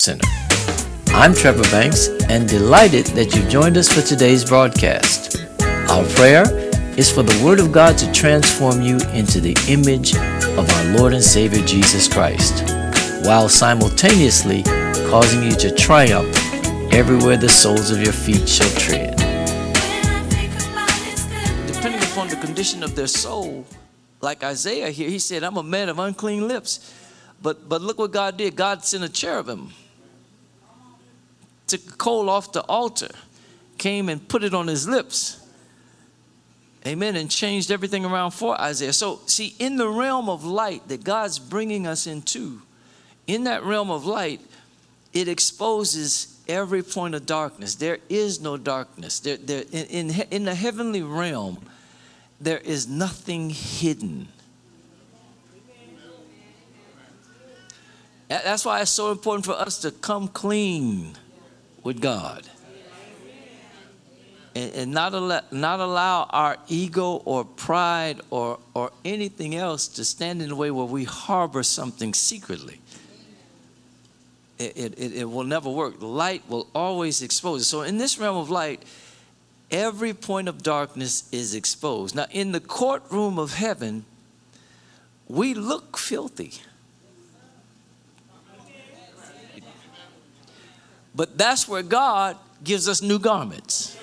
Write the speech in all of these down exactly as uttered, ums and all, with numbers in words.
Center. I'm Trevor Banks and delighted that you've joined us for today's broadcast. Our prayer is for the Word of God to transform you into the image of our Lord and Savior Jesus Christ, while simultaneously causing you to triumph everywhere the soles of your feet shall tread. Depending upon the condition of their soul, like Isaiah here, he said, I'm a man of unclean lips. But but look what God did. God sent a cherubim, took the coal off the altar, came and put it on his lips. Amen. And changed everything around for Isaiah. So see, in the realm of light that God's bringing us into, in that realm of light, it exposes every point of darkness. There is no darkness. There, there, in, in, in the heavenly realm, there is nothing hidden. That's why it's so important for us to come clean with God. And, and not, allow, not allow our ego or pride or, or anything else to stand in the way where we harbor something secretly. It, it, it will never work. Light will always expose it. So in this realm of light, every point of darkness is exposed. Now in the courtroom of heaven, we look filthy. But that's where God gives us new garments.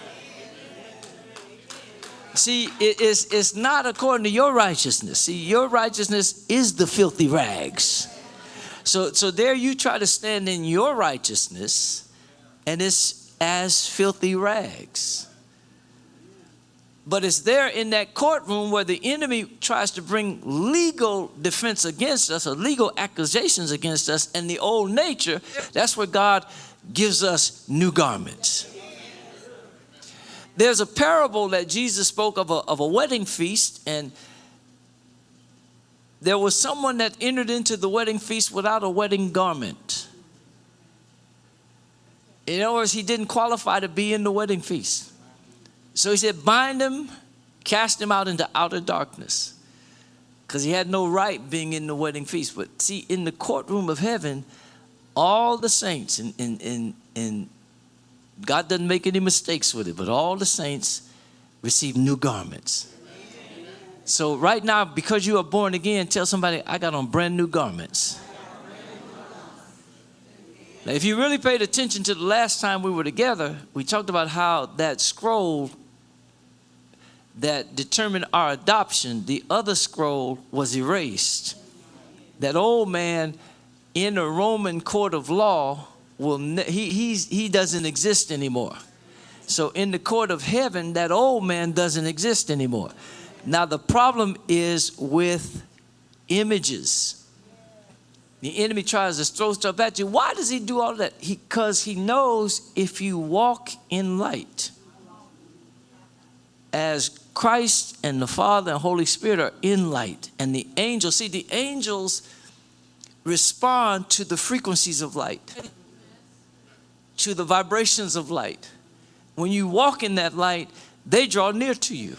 See, it is, it's not according to your righteousness. See, your righteousness is the filthy rags. So, so there you try to stand in your righteousness, and it's as filthy rags. But it's there in that courtroom where the enemy tries to bring legal defense against us, or legal accusations against us, and the old nature. That's where God gives us new garments. There's a parable that Jesus spoke of a, of a wedding feast, and there was someone that entered into the wedding feast without a wedding garment. In other words, he didn't qualify to be in the wedding feast. So he said, bind him, cast him out into outer darkness, because he had no right being in the wedding feast. But see, in the courtroom of heaven, all the saints, and, and, and, and God doesn't make any mistakes with it, but all the saints receive new garments. So right now, because you are born again, tell somebody, I got on brand new garments. Now, if you really paid attention to the last time we were together, we talked about how that scroll that determined our adoption, the other scroll was erased. That old man in a Roman court of law, will he, he's, he doesn't exist anymore. So in the court of heaven, that old man doesn't exist anymore. Now the problem is with images. The enemy tries to throw stuff at you. Why does he do all that? Because he, he knows if you walk in light, as Christ and the Father and Holy Spirit are in light, and the angels, see, the angels respond to the frequencies of light, to the vibrations of light. When you walk in that light, they draw near to you.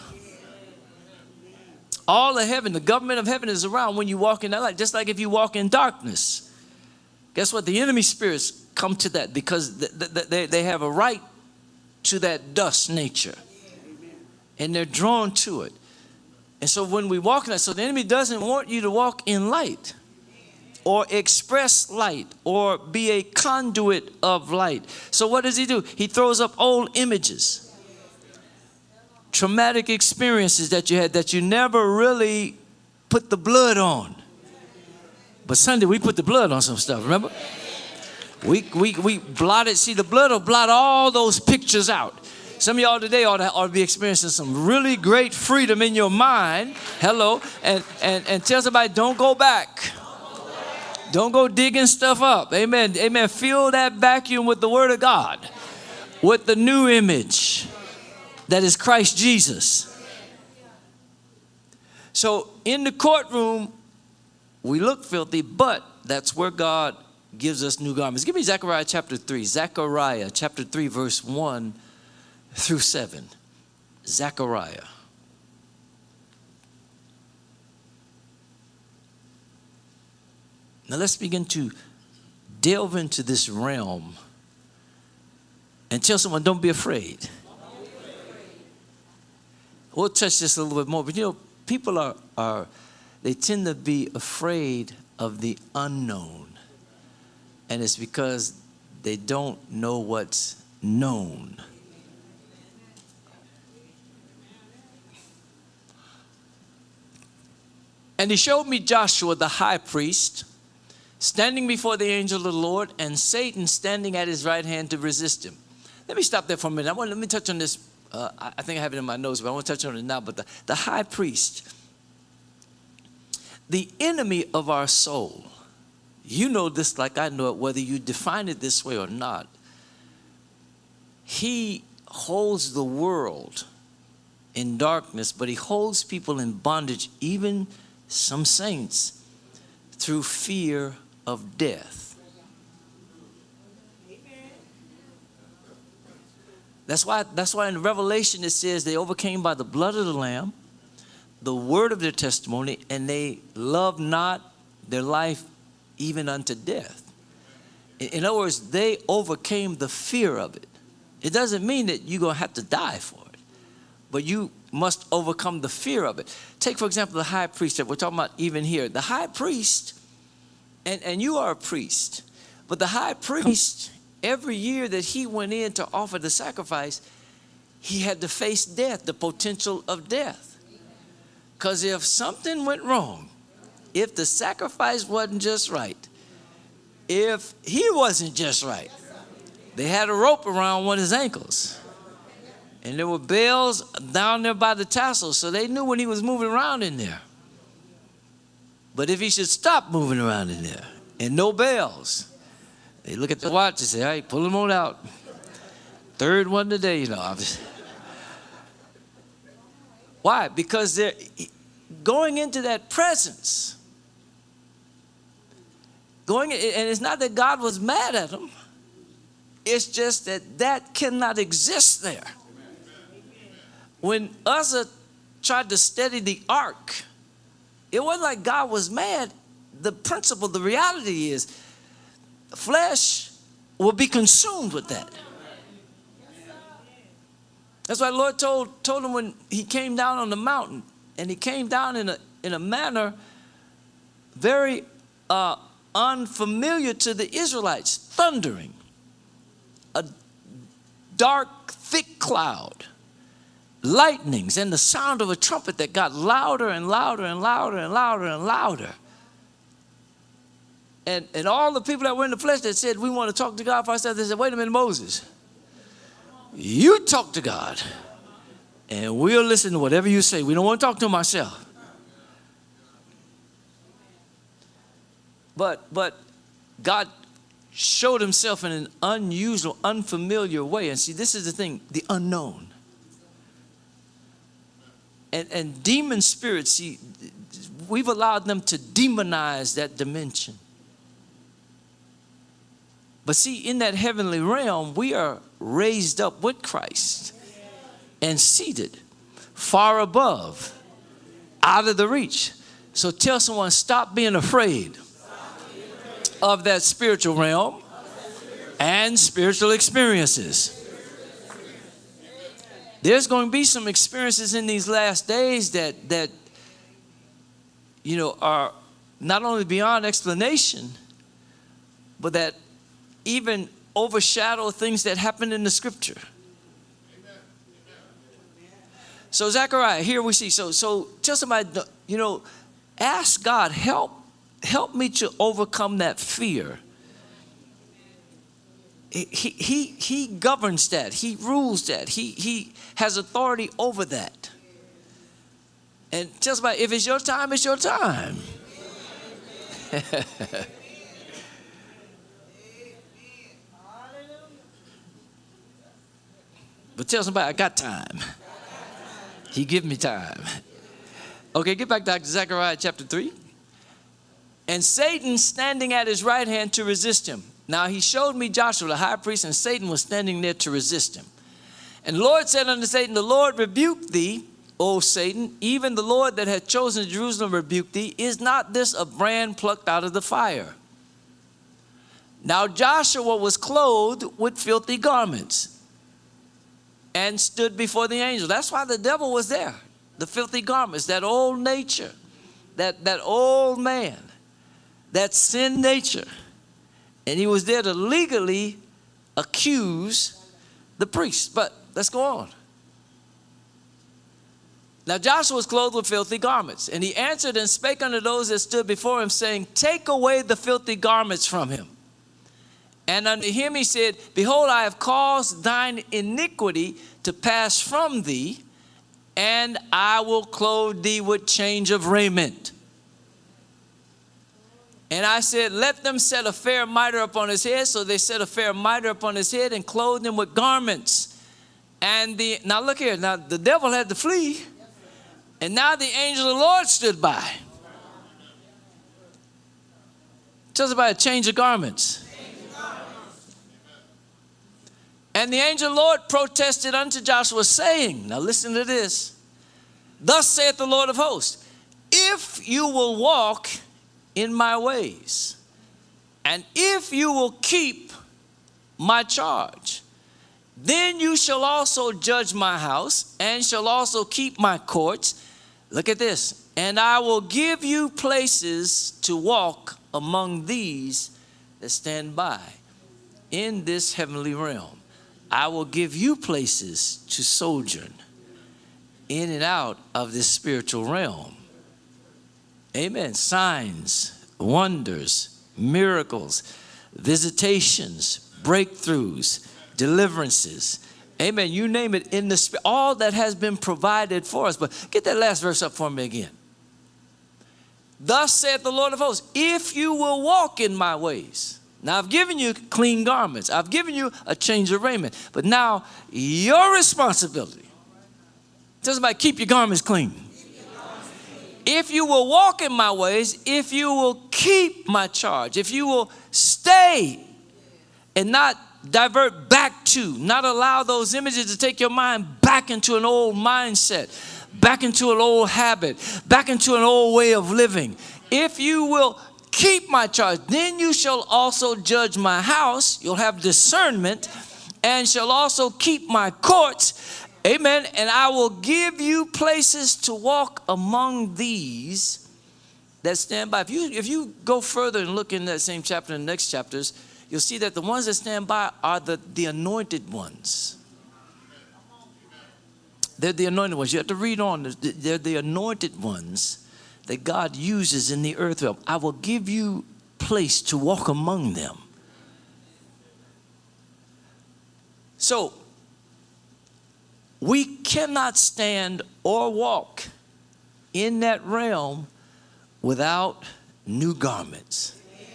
All of heaven, the government of heaven is around when you walk in that light. Just like if you walk in darkness, guess what? The enemy spirits come to that because they, they have a right to that dust nature, and they're drawn to it. And so when we walk in that, so the enemy doesn't want you to walk in light, or express light, or be a conduit of light. So what does he do? He throws up old images, traumatic experiences that you had that you never really put the blood on. But Sunday we put the blood on some stuff, remember? We, we, we blotted, see, the blood will blot all those pictures out. Some of y'all today ought to, ought to be experiencing some really great freedom in your mind. Hello. And, and, and tell somebody, don't go back. Don't go digging stuff up. Amen. Amen. Fill that vacuum with the Word of God, with the new image that is Christ Jesus. So in the courtroom, we look filthy, but that's where God gives us new garments. Give me Zechariah chapter three. Zechariah chapter three, verse one through seven. Zechariah. Now let's begin to delve into this realm and tell someone, don't be afraid. We'll touch this a little bit more, but you know, people are, are they tend to be afraid of the unknown. And it's because they don't know what's known. And he showed me Joshua, the high priest, standing before the angel of the Lord, and Satan standing at his right hand to resist him. Let me stop there for a minute. I want, let me touch on this. Uh, I think I have it in my notes, but I want to touch on it now. But the, the high priest, the enemy of our soul, you know this like I know it, whether you define it this way or not. He holds the world in darkness, but he holds people in bondage, even some saints, through fear of death. That's why, that's why in Revelation it says they overcame by the blood of the Lamb, the word of their testimony, and they loved not their life even unto death. In other words, they overcame the fear of it. It doesn't mean that you're going to have to die for it, but you must overcome the fear of it. Take, for example, the high priest that we're talking about even here. The high priest, and, and you are a priest, but the high priest, every year that he went in to offer the sacrifice, he had to face death, the potential of death. Because if something went wrong, if the sacrifice wasn't just right, if he wasn't just right, they had a rope around one of his ankles. And there were bells down there by the tassels, so they knew when he was moving around in there. But if he should stop moving around in there and no bells, they look at the watch and say, hey, pull him on out. Third one today, you know. I'm just... Why? Because they're going into that presence. Going, and it's not that God was mad at them. It's just that that cannot exist there. When Uzzah tried to steady the ark, it wasn't like God was mad. The principle, the reality is, flesh will be consumed with that. That's why the Lord told, told him when he came down on the mountain, and he came down in a, in a manner very uh, unfamiliar to the Israelites, thundering, a dark, thick cloud, lightnings, and the sound of a trumpet that got louder and louder and louder and louder and louder. And, and all the people that were in the flesh that said, we want to talk to God for ourselves, they said, wait a minute, Moses, you talk to God, and we'll listen to whatever you say. We don't want to talk to him ourselves. But, but God showed himself in an unusual, unfamiliar way. And see, this is the thing, the unknown. And, and demon spirits, see, we've allowed them to demonize that dimension. But see, in that heavenly realm, we are raised up with Christ and seated far above, out of the reach. So tell someone, stop being afraid of that spiritual realm and spiritual experiences. There's going to be some experiences in these last days that, that you know, are not only beyond explanation, but that even overshadow things that happen in the scripture. So Zechariah, here we see, so, so tell somebody, you know, ask God, help, help me to overcome that fear. He, he, he governs that. He rules that. He, he has authority over that. And tell somebody, if it's your time, it's your time. But tell somebody, I got time. He give me time. Okay, get back to Zechariah chapter three. And Satan standing at his right hand to resist him. Now he showed me Joshua the high priest, and Satan was standing there to resist him. And the Lord said unto Satan, the Lord rebuke thee, O Satan, even the Lord that hath chosen Jerusalem rebuke thee. Is not this a brand plucked out of the fire? Now Joshua was clothed with filthy garments and stood before the angel. That's why the devil was there. The filthy garments, that old nature, that, that old man, that sin nature. And he was there to legally accuse the priest. But let's go on. Now Joshua was clothed with filthy garments, and he answered and spake unto those that stood before him, saying, take away the filthy garments from him. And unto him he said, behold, I have caused thine iniquity to pass from thee, and I will clothe thee with change of raiment. And I said, let them set a fair mitre upon his head. So they set a fair mitre upon his head and clothed him with garments. And the, now look here, now the devil had to flee. And now the angel of the Lord stood by. Tells about a change of garments. And the angel of the Lord protested unto Joshua, saying, now listen to this. Thus saith the Lord of hosts, if you will walk in my ways, and if you will keep my charge, then you shall also judge my house, and shall also keep my courts. Look at this. And I will give you places to walk among these that stand by in this heavenly realm. I will give you places to sojourn in and out of this spiritual realm. Amen. Signs, wonders, miracles, visitations, breakthroughs, deliverances. Amen. You name it in the spirit. All that has been provided for us. But get that last verse up for me again. Thus saith the Lord of hosts, if you will walk in my ways. Now I've given you clean garments. I've given you a change of raiment. But now your responsibility. Tell somebody, keep your garments clean. If you will walk in my ways, if you will keep my charge, if you will stay and not divert back to, not allow those images to take your mind back into an old mindset, back into an old habit, back into an old way of living. If you will keep my charge, then you shall also judge my house. You'll have discernment and shall also keep my courts. Amen. And I will give you places to walk among these that stand by. If you, if you go further and look in that same chapter and the next chapters, you'll see that the ones that stand by are the, the anointed ones. They're the anointed ones. You have to read on. They're the anointed ones that God uses in the earth realm. I will give you place to walk among them. So, we cannot stand or walk in that realm without new garments.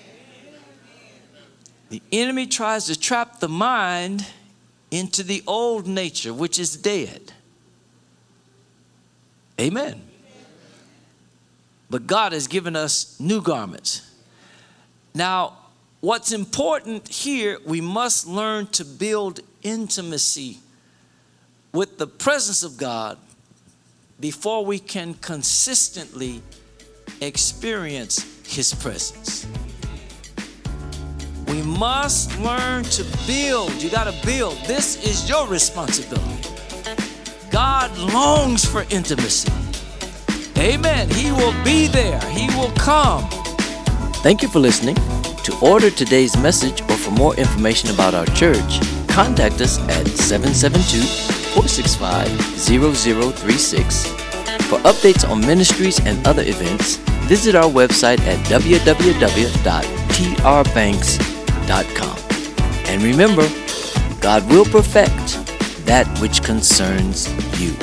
The enemy tries to trap the mind into the old nature, which is dead. Amen. But God has given us new garments. Now, what's important here, we must learn to build intimacy with the presence of God before we can consistently experience His presence. We must learn to build. You got to build. This is your responsibility. God longs for intimacy. Amen. He will be there. He will come. Thank you for listening. To order today's message or for more information about our church, contact us at seven seven two, four six five, zero zero three six. For updates on ministries and other events, visit our website at w w w dot t r banks dot com. And remember, God will perfect that which concerns you.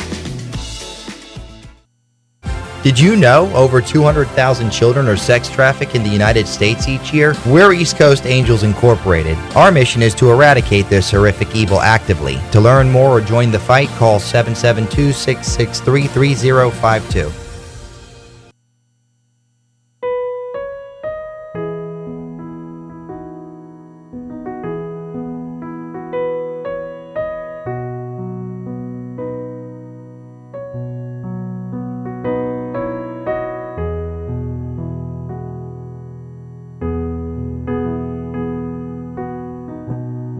Did you know over two hundred thousand children are sex trafficked in the United States each year? We're East Coast Angels Incorporated. Our mission is to eradicate this horrific evil actively. To learn more or join the fight, call seven seven two, six six three, three zero five two.